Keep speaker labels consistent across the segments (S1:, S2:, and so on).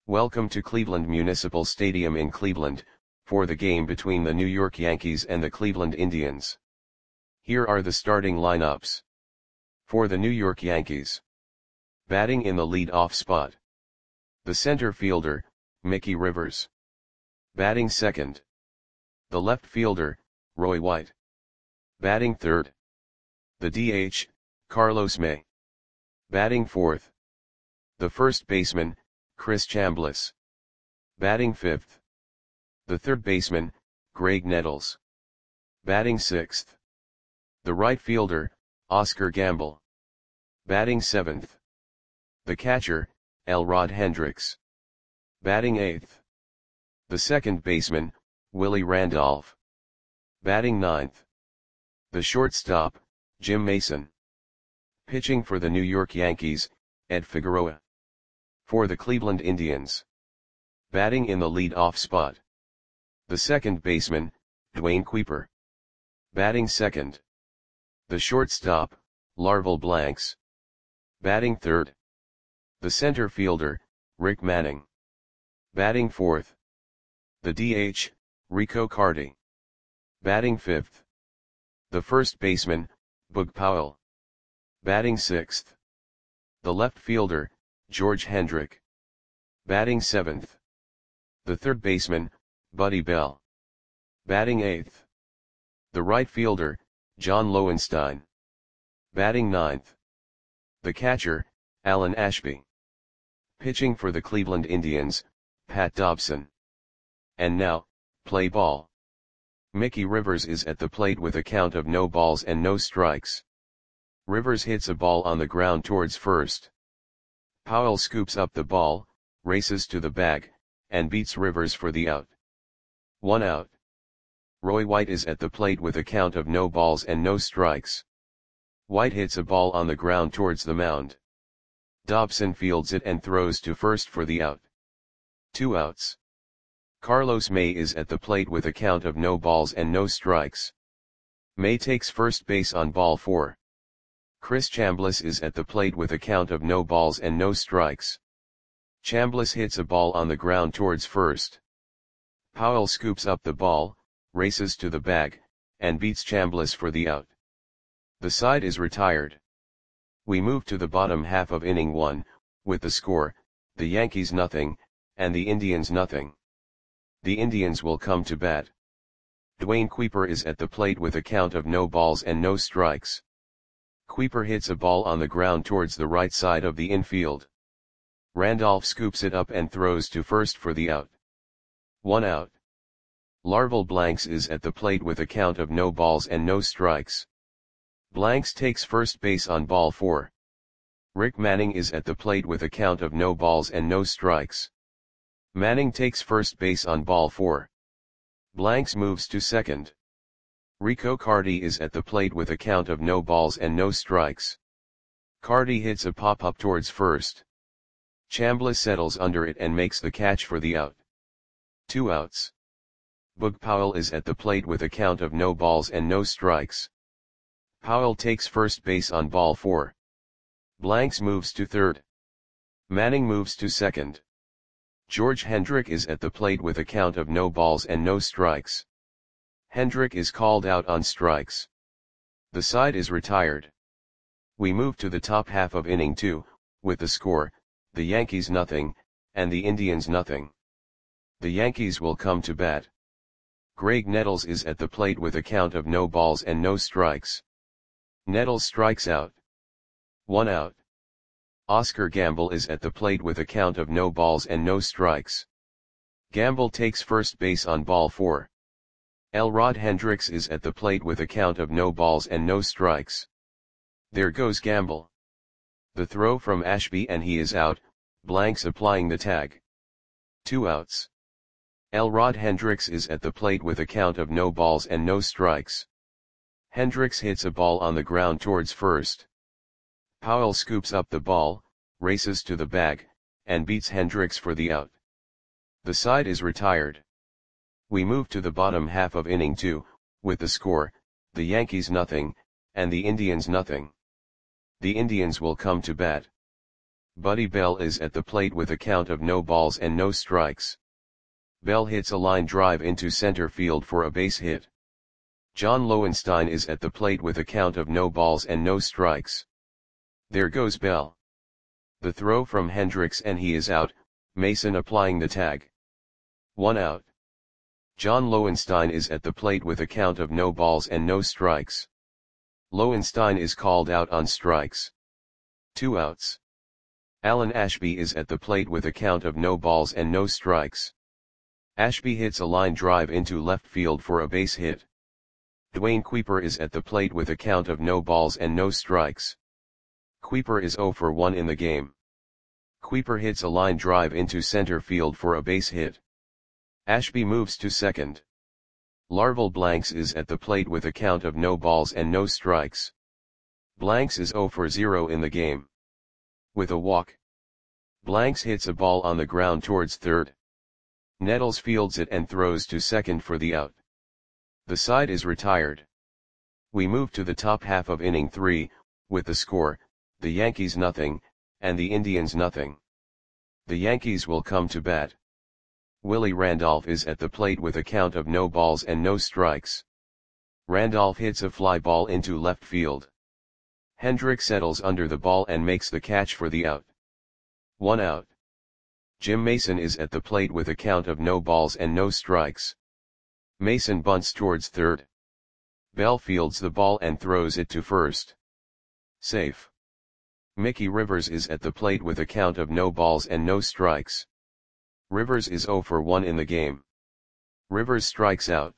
S1: Welcome to Cleveland Municipal Stadium in Cleveland, for the game between the New York Yankees and the Cleveland Indians. Here are the starting lineups. For the New York Yankees. Batting in the lead-off spot. The center fielder, Mickey Rivers. Batting second. The left fielder, Roy White. Batting third. The DH, Carlos May. Batting fourth. The first baseman, Chris Chambliss. Batting fifth. The third baseman, Graig Nettles. Batting sixth. The right fielder, Oscar Gamble. Batting seventh. The catcher, Elrod Hendricks. Batting eighth. The second baseman, Willie Randolph. Batting ninth. The shortstop, Jim Mason. Pitching for the New York Yankees, Ed Figueroa. For the Cleveland Indians. Batting in the lead-off spot. The second baseman, Dwayne Kuiper. Batting second. The shortstop, Larval Blanks. Batting third. The center fielder, Rick Manning. Batting fourth. The DH, Rico Carty. Batting fifth. The first baseman, Boog Powell. Batting sixth. The left fielder, George Hendrick. Batting seventh. The third baseman, Buddy Bell. Batting eighth. The right fielder, John Lowenstein. Batting ninth. The catcher, Alan Ashby. Pitching for the Cleveland Indians, Pat Dobson. And now, play ball. Mickey Rivers is at the plate with a count of no balls and no strikes. Rivers hits a ball on the ground towards first. Powell scoops up the ball, races to the bag, and beats Rivers for the out. 1 out. Roy White is at the plate with a count of no balls and no strikes. White hits a ball on the ground towards the mound. Dobson fields it and throws to first for the out. 2 outs. Carlos May is at the plate with a count of no balls and no strikes. May takes first base on ball 4. Chris Chambliss is at the plate with a count of no balls and no strikes. Chambliss hits a ball on the ground towards first. Powell scoops up the ball, races to the bag, and beats Chambliss for the out. The side is retired. We move to the bottom half of inning 1, with the score, the Yankees nothing, and the Indians nothing. The Indians will come to bat. Dwayne Kuiper is at the plate with a count of no balls and no strikes. Kuiper hits a ball on the ground towards the right side of the infield. Randolph scoops it up and throws to first for the out. 1 out. Larval Blanks is at the plate with a count of no balls and no strikes. Blanks takes first base on ball 4. Rick Manning is at the plate with a count of no balls and no strikes. Manning takes first base on ball 4. Blanks moves to second. Rico Carty is at the plate with a count of no balls and no strikes. Carty hits a pop-up towards first. Chambliss settles under it and makes the catch for the out. 2 outs. Boog Powell is at the plate with a count of no balls and no strikes. Powell takes first base on ball 4. Blanks moves to third. Manning moves to second. George Hendrick is at the plate with a count of no balls and no strikes. Hendrick is called out on strikes. The side is retired. We move to the top half of inning 2, with the score, the Yankees nothing, and the Indians nothing. The Yankees will come to bat. Graig Nettles is at the plate with a count of no balls and no strikes. Nettles strikes out. 1 out. Oscar Gamble is at the plate with a count of no balls and no strikes. Gamble takes first base on ball 4. Elrod Hendricks is at the plate with a count of no balls and no strikes. There goes Gamble. The throw from Ashby and he is out, Blanks applying the tag. 2 outs. Elrod Hendricks is at the plate with a count of no balls and no strikes. Hendricks hits a ball on the ground towards first. Powell scoops up the ball, races to the bag, and beats Hendricks for the out. The side is retired. We move to the bottom half of inning 2, with the score, the Yankees nothing, and the Indians nothing. The Indians will come to bat. Buddy Bell is at the plate with a count of no balls and no strikes. Bell hits a line drive into center field for a base hit. John Lowenstein is at the plate with a count of no balls and no strikes. There goes Bell. The throw from Hendricks and he is out, Mason applying the tag. 1 out. John Lowenstein is at the plate with a count of no balls and no strikes. Lowenstein is called out on strikes. 2 outs. Alan Ashby is at the plate with a count of no balls and no strikes. Ashby hits a line drive into left field for a base hit. Dwayne Kuiper is at the plate with a count of no balls and no strikes. Kuiper is 0 for 1 in the game. Kuiper hits a line drive into center field for a base hit. Ashby moves to second. Larval Blanks is at the plate with a count of no balls and no strikes. Blanks is 0 for 0 in the game. With a walk. Blanks hits a ball on the ground towards third. Nettles fields it and throws to second for the out. The side is retired. We move to the top half of inning 3, with the score, the Yankees nothing, and the Indians nothing. The Yankees will come to bat. Willie Randolph is at the plate with a count of no balls and no strikes. Randolph hits a fly ball into left field. Hendricks settles under the ball and makes the catch for the out. 1 out. Jim Mason is at the plate with a count of no balls and no strikes. Mason bunts towards third. Bell fields the ball and throws it to first. Safe. Mickey Rivers is at the plate with a count of no balls and no strikes. Rivers is 0 for 1 in the game. Rivers strikes out.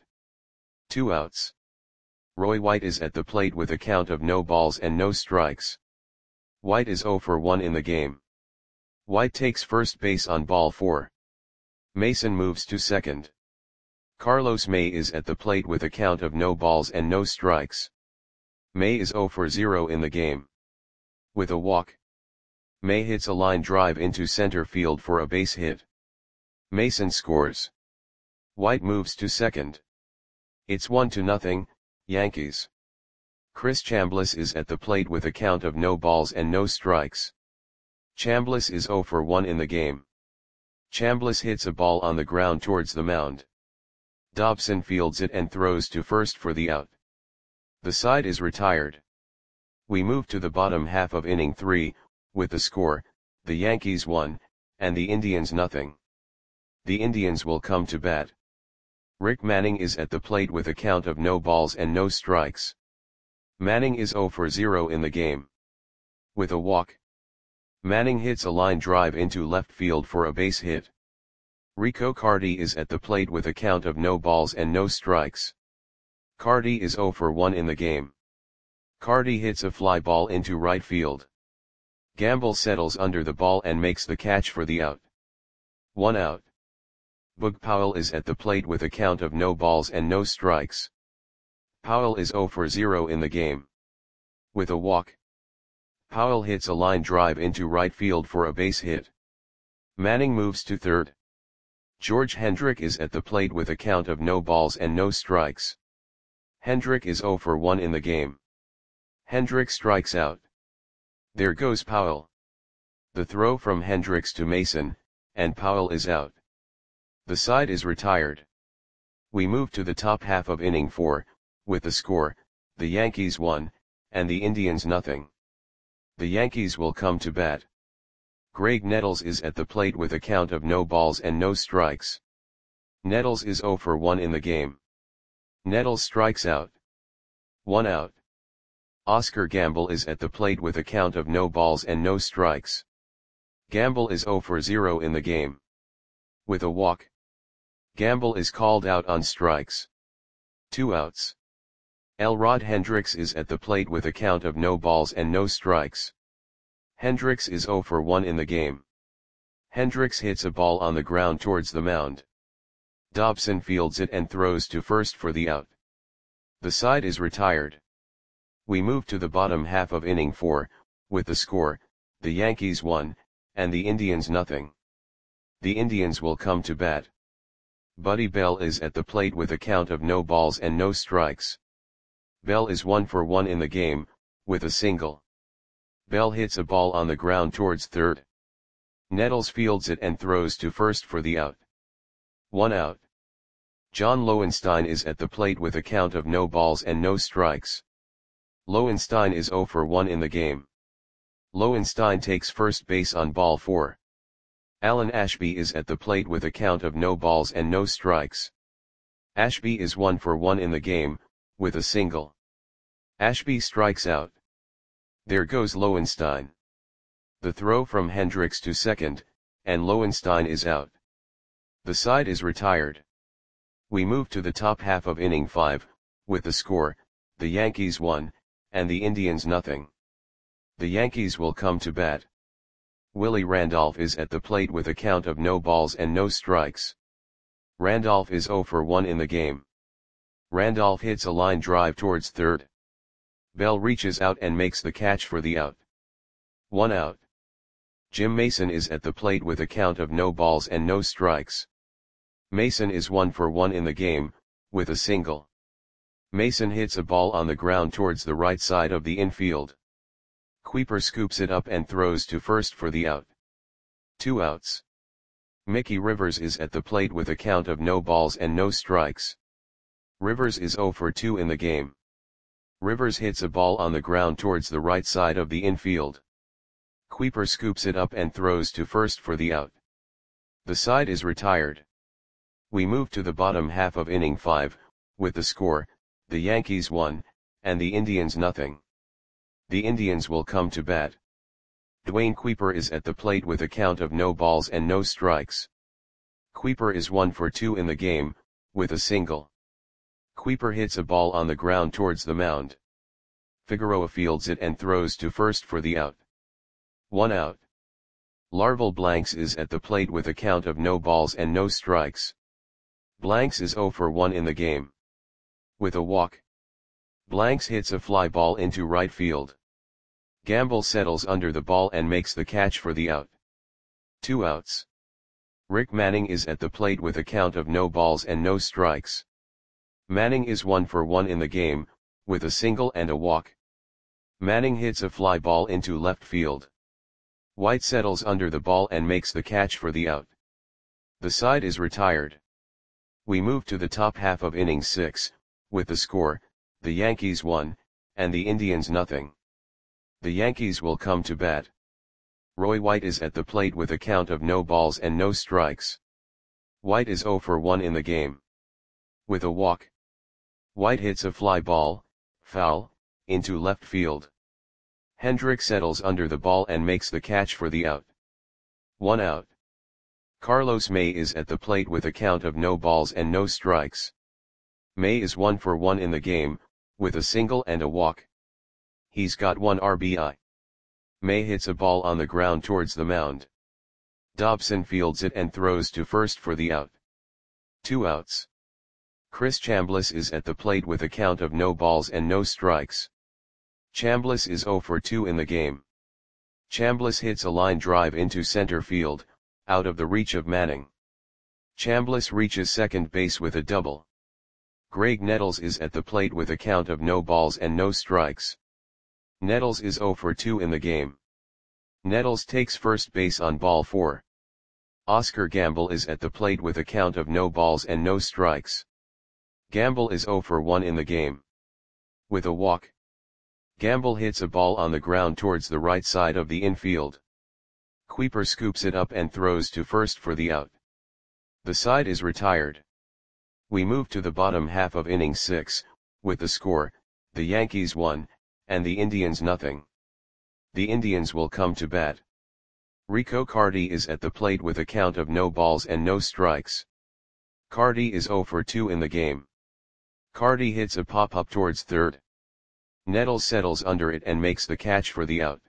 S1: 2 outs. Roy White is at the plate with a count of no balls and no strikes. White is 0 for 1 in the game. White takes first base on ball 4. Mason moves to second. Carlos May is at the plate with a count of no balls and no strikes. May is 0 for 0 in the game. With a walk. May hits a line drive into center field for a base hit. Mason scores. White moves to second. It's 1-0, Yankees. Chris Chambliss is at the plate with a count of no balls and no strikes. Chambliss is 0 for 1 in the game. Chambliss hits a ball on the ground towards the mound. Dobson fields it and throws to first for the out. The side is retired. We move to the bottom half of inning 3, with the score, the Yankees 1, and the Indians nothing. The Indians will come to bat. Rick Manning is at the plate with a count of no balls and no strikes. Manning is 0 for 0 in the game. With a walk. Manning hits a line drive into left field for a base hit. Rico Carty is at the plate with a count of no balls and no strikes. Carty is 0 for 1 in the game. Carty hits a fly ball into right field. Gamble settles under the ball and makes the catch for the out. 1 out. Boog Powell is at the plate with a count of no balls and no strikes. Powell is 0 for 0 in the game. With a walk. Powell hits a line drive into right field for a base hit. Manning moves to third. George Hendrick is at the plate with a count of no balls and no strikes. Hendrick is 0 for 1 in the game. Hendrick strikes out. There goes Powell. The throw from Hendricks to Mason, and Powell is out. The side is retired. We move to the top half of inning 4, with the score, the Yankees 1, and the Indians nothing. The Yankees will come to bat. Greg Nettles is at the plate with a count of no balls and no strikes. Nettles is 0 for 1 in the game. Nettles strikes out. 1 out. Oscar Gamble is at the plate with a count of no balls and no strikes. Gamble is 0 for 0 in the game. With a walk. Gamble is called out on strikes. 2 outs. Elrod Hendricks is at the plate with a count of no balls and no strikes. Hendricks is 0 for 1 in the game. Hendricks hits a ball on the ground towards the mound. Dobson fields it and throws to first for the out. The side is retired. We move to the bottom half of inning 4, with the score, the Yankees 1, and the Indians nothing. The Indians will come to bat. Buddy Bell is at the plate with a count of no balls and no strikes. Bell is 1 for 1 in the game, with a single. Bell hits a ball on the ground towards third. Nettles fields it and throws to first for the out. 1 out. John Lowenstein is at the plate with a count of no balls and no strikes. Lowenstein is 0 for 1 in the game. Lowenstein takes first base on ball 4. Alan Ashby is at the plate with a count of no balls and no strikes. Ashby is 1 for 1 in the game, with a single. Ashby strikes out. There goes Lowenstein. The throw from Hendricks to second, and Lowenstein is out. The side is retired. We move to the top half of inning 5, with the score, the Yankees 1, and the Indians nothing. The Yankees will come to bat. Willie Randolph is at the plate with a count of no balls and no strikes. Randolph is 0 for 1 in the game. Randolph hits a line drive towards third. Bell reaches out and makes the catch for the out. 1 out. Jim Mason is at the plate with a count of no balls and no strikes. Mason is 1 for 1 in the game, with a single. Mason hits a ball on the ground towards the right side of the infield. Kuiper scoops it up and throws to first for the out. 2 outs. Mickey Rivers is at the plate with a count of no balls and no strikes. Rivers is 0 for 2 in the game. Rivers hits a ball on the ground towards the right side of the infield. Kuiper scoops it up and throws to first for the out. The side is retired. We move to the bottom half of inning 5, with the score, the Yankees 1, and the Indians nothing. The Indians will come to bat. Dwayne Kuiper is at the plate with a count of no balls and no strikes. Kuiper is 1 for 2 in the game, with a single. Kuiper hits a ball on the ground towards the mound. Figueroa fields it and throws to first for the out. 1 out. Larval Blanks is at the plate with a count of no balls and no strikes. Blanks is 0 for 1 in the game. With a walk. Blanks hits a fly ball into right field. Gamble settles under the ball and makes the catch for the out. 2 outs. Rick Manning is at the plate with a count of no balls and no strikes. Manning is 1 for 1 in the game, with a single and a walk. Manning hits a fly ball into left field. White settles under the ball and makes the catch for the out. The side is retired. We move to the top half of inning 6, with the score, the Yankees 1, and the Indians nothing. The Yankees will come to bat. Roy White is at the plate with a count of no balls and no strikes. White is 0 for 1 in the game. With a walk. White hits a fly ball, foul, into left field. Hendrick settles under the ball and makes the catch for the out. 1 out. Carlos May is at the plate with a count of no balls and no strikes. May is 1 for 1 in the game, with a single and a walk. He's got 1 RBI. May hits a ball on the ground towards the mound. Dobson fields it and throws to first for the out. 2 outs. Chris Chambliss is at the plate with a count of no balls and no strikes. Chambliss is 0 for 2 in the game. Chambliss hits a line drive into center field, out of the reach of Manning. Chambliss reaches second base with a double. Greg Nettles is at the plate with a count of no balls and no strikes. Nettles is 0 for 2 in the game. Nettles takes first base on ball 4. Oscar Gamble is at the plate with a count of no balls and no strikes. Gamble is 0 for 1 in the game. With a walk. Gamble hits a ball on the ground towards the right side of the infield. Kuiper scoops it up and throws to first for the out. The side is retired. We move to the bottom half of inning 6, with the score, the Yankees 1, and the Indians nothing. The Indians will come to bat. Rico Carty is at the plate with a count of no balls and no strikes. Carty is 0 for 2 in the game. Carty hits a pop-up towards third. Nettles settles under it and makes the catch for the out.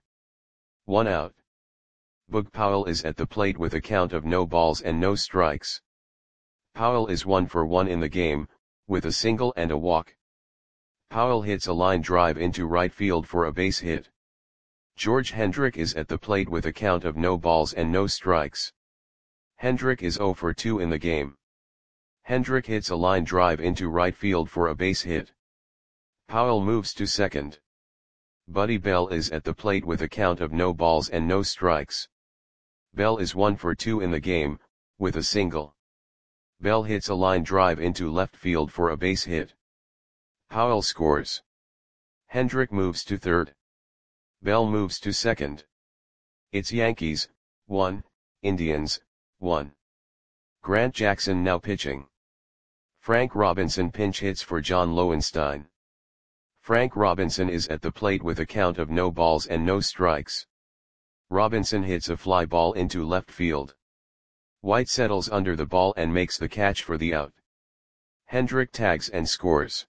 S1: 1 out. Boog Powell is at the plate with a count of no balls and no strikes. Powell is 1 for 1 in the game, with a single and a walk. Powell hits a line drive into right field for a base hit. George Hendrick is at the plate with a count of no balls and no strikes. Hendrick is 0 for 2 in the game. Hendrick hits a line drive into right field for a base hit. Powell moves to second. Buddy Bell is at the plate with a count of no balls and no strikes. Bell is 1 for 2 in the game, with a single. Bell hits a line drive into left field for a base hit. Powell scores. Hendrick moves to third. Bell moves to second. It's Yankees, 1, Indians, 1. Grant Jackson now pitching. Frank Robinson pinch hits for John Lowenstein. Frank Robinson is at the plate with a count of no balls and no strikes. Robinson hits a fly ball into left field. White settles under the ball and makes the catch for the out. Hendrick tags and scores.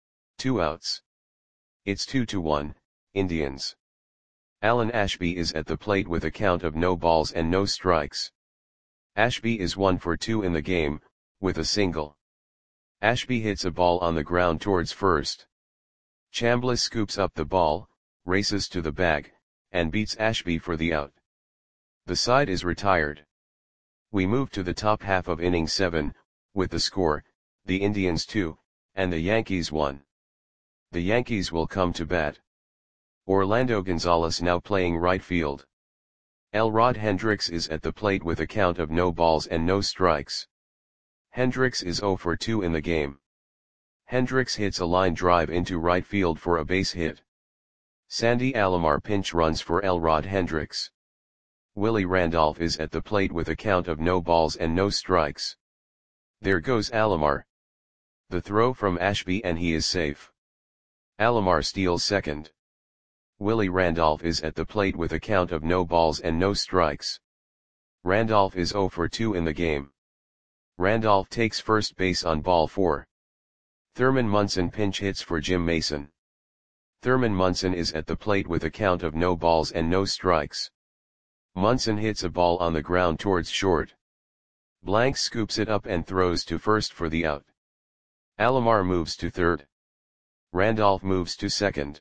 S1: 2 outs. It's 2-1, Indians. Alan Ashby is at the plate with a count of no balls and no strikes. Ashby is 1 for 2 in the game, with a single. Ashby hits a ball on the ground towards first. Chambliss scoops up the ball, races to the bag, and beats Ashby for the out. The side is retired. We move to the top half of inning 7, with the score, the Indians 2, and the Yankees 1. The Yankees will come to bat. Orlando Gonzalez now playing right field. Elrod Hendricks is at the plate with a count of no balls and no strikes. Hendricks is 0 for 2 in the game. Hendricks hits a line drive into right field for a base hit. Sandy Alomar pinch runs for Elrod Hendricks. Willie Randolph is at the plate with a count of no balls and no strikes. There goes Alomar. The throw from Ashby and he is safe. Alomar steals second. Willie Randolph is at the plate with a count of no balls and no strikes. Randolph is 0 for 2 in the game. Randolph takes first base on ball 4. Thurman Munson pinch hits for Jim Mason. Thurman Munson is at the plate with a count of no balls and no strikes. Munson hits a ball on the ground towards short. Blanks scoops it up and throws to first for the out. Alomar moves to third. Randolph moves to second.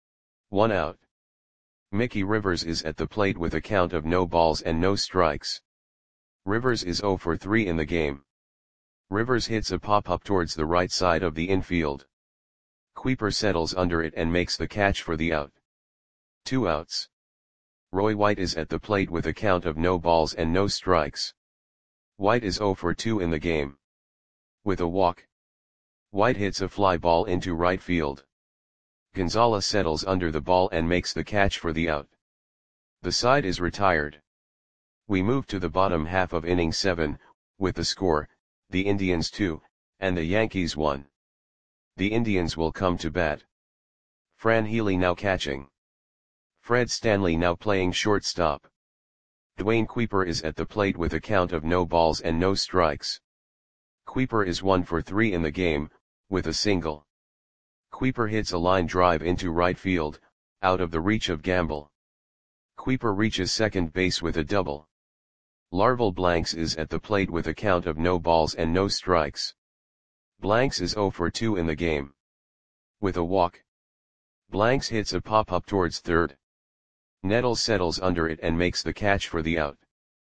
S1: 1 out. Mickey Rivers is at the plate with a count of no balls and no strikes. Rivers is 0 for 3 in the game. Rivers hits a pop-up towards the right side of the infield. Kuiper settles under it and makes the catch for the out. 2 outs. Roy White is at the plate with a count of no balls and no strikes. White is 0 for 2 in the game. With a walk. White hits a fly ball into right field. Gonzalez settles under the ball and makes the catch for the out. The side is retired. We move to the bottom half of inning 7, with the score, the Indians 2, and the Yankees 1. The Indians will come to bat. Fran Healy now catching. Fred Stanley now playing shortstop. Dwayne Kuiper is at the plate with a count of no balls and no strikes. Kuiper is 1 for 3 in the game, with a single. Kuiper hits a line drive into right field, out of the reach of Gamble. Kuiper reaches second base with a double. Larval Blanks is at the plate with a count of no balls and no strikes. Blanks is 0 for 2 in the game. With a walk. Blanks hits a pop-up towards third. Nettles settles under it and makes the catch for the out.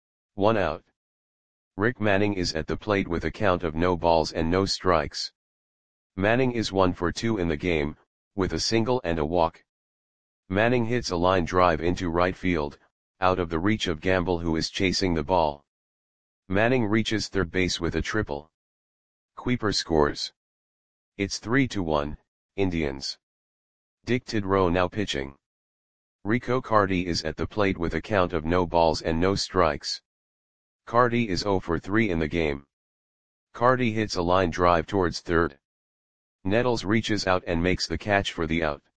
S1: 1 out. Rick Manning is at the plate with a count of no balls and no strikes. Manning is 1 for 2 in the game, with a single and a walk. Manning hits a line drive into right field, out of the reach of Gamble who is chasing the ball. Manning reaches third base with a triple. Kuiper scores. It's 3-1, Indians. Dick Tidrow now pitching. Rico Carty is at the plate with a count of no balls and no strikes. Carty is 0 for 3 in the game. Carty hits a line drive towards third. Nettles reaches out and makes the catch for the out.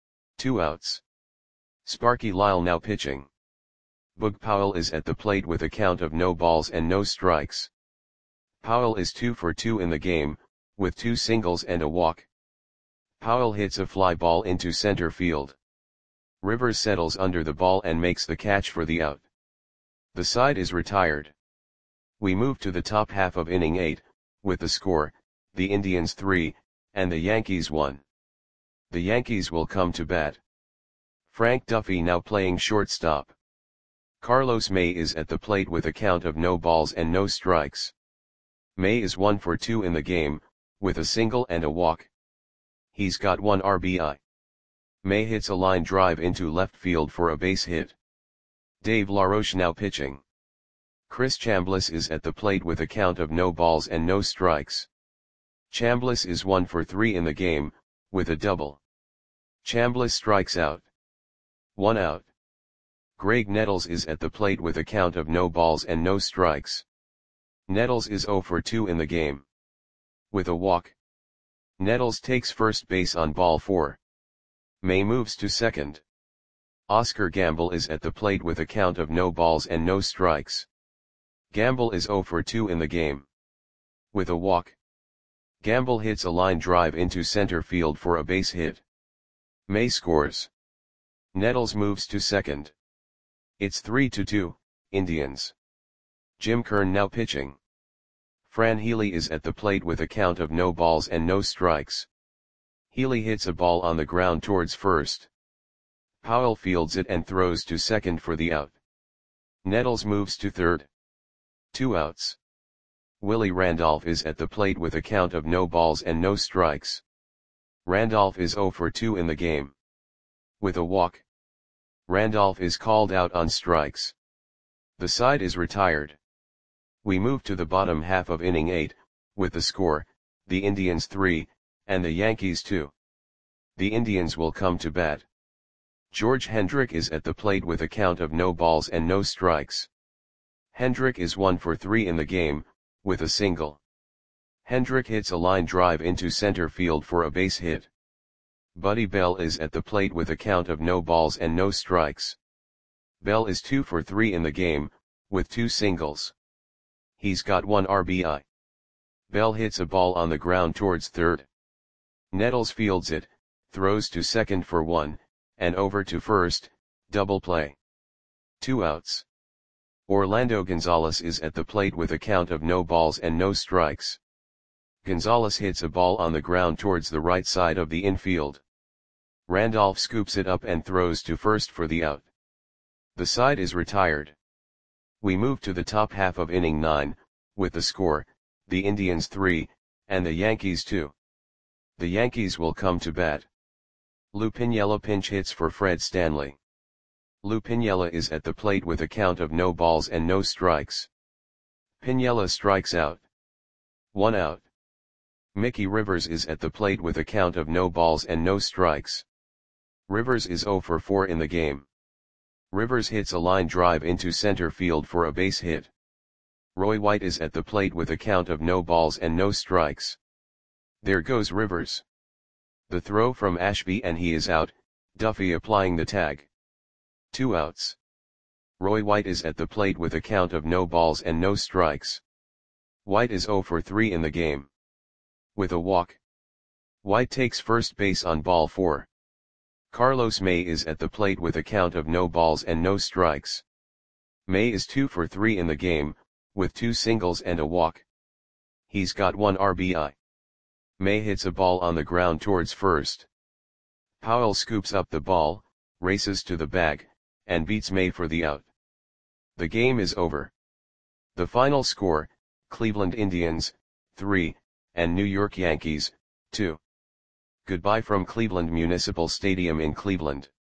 S1: 2 outs. Sparky Lyle now pitching. Boog Powell is at the plate with a count of no balls and no strikes. Powell is 2 for 2 in the game, with 2 singles and a walk. Powell hits a fly ball into center field. Rivers settles under the ball and makes the catch for the out. The side is retired. We move to the top half of inning 8, with the score, the Indians 3, and the Yankees 1. The Yankees will come to bat. Frank Duffy now playing shortstop. Carlos May is at the plate with a count of no balls and no strikes. May is 1 for 2 in the game, with a single and a walk. He's got 1 RBI. May hits a line drive into left field for a base hit. Dave LaRoche now pitching. Chris Chambliss is at the plate with a count of no balls and no strikes. Chambliss is 1 for 3 in the game, with a double. Chambliss strikes out. 1 out. Graig Nettles is at the plate with a count of no balls and no strikes. Nettles is 0 for 2 in the game. With a walk. Nettles takes first base on ball 4. May moves to second. Oscar Gamble is at the plate with a count of no balls and no strikes. Gamble is 0 for 2 in the game. With a walk. Gamble hits a line drive into center field for a base hit. May scores. Nettles moves to second. It's 3-2, Indians. Jim Kern now pitching. Fran Healy is at the plate with a count of no balls and no strikes. Healy hits a ball on the ground towards first. Powell fields it and throws to second for the out. Nettles moves to third. 2 outs. Willie Randolph is at the plate with a count of no balls and no strikes. Randolph is 0 for 2 in the game. With a walk. Randolph is called out on strikes. The side is retired. We move to the bottom half of inning 8, with the score, the Indians 3, and the Yankees 2. The Indians will come to bat. George Hendrick is at the plate with a count of no balls and no strikes. Hendrick is 1 for 3 in the game, with a single. Hendrick hits a line drive into center field for a base hit. Buddy Bell is at the plate with a count of no balls and no strikes. Bell is 2 for 3 in the game, with 2 singles. He's got 1 RBI. Bell hits a ball on the ground towards third. Nettles fields it, throws to second for 1, and over to first, double play. 2 outs. Orlando Gonzalez is at the plate with a count of no balls and no strikes. Gonzalez hits a ball on the ground towards the right side of the infield. Randolph scoops it up and throws to first for the out. The side is retired. We move to the top half of inning 9, with the score, the Indians 3, and the Yankees 2. The Yankees will come to bat. Lou Piniella pinch hits for Fred Stanley. Lou Piniella is at the plate with a count of no balls and no strikes. Piniella strikes out. 1 out. Mickey Rivers is at the plate with a count of no balls and no strikes. Rivers is 0 for 4 in the game. Rivers hits a line drive into center field for a base hit. Roy White is at the plate with a count of no balls and no strikes. There goes Rivers. The throw from Ashby and he is out, Duffy applying the tag. 2 outs. Roy White is at the plate with a count of no balls and no strikes. White is 0 for 3 in the game. With a walk. White takes first base on ball 4. Carlos May is at the plate with a count of no balls and no strikes. May is 2 for 3 in the game, with 2 singles and a walk. He's got 1 RBI. May hits a ball on the ground towards first. Powell scoops up the ball, races to the bag, and beats May for the out. The game is over. The final score, Cleveland Indians, 3, and New York Yankees, 2. Goodbye from Cleveland Municipal Stadium in Cleveland.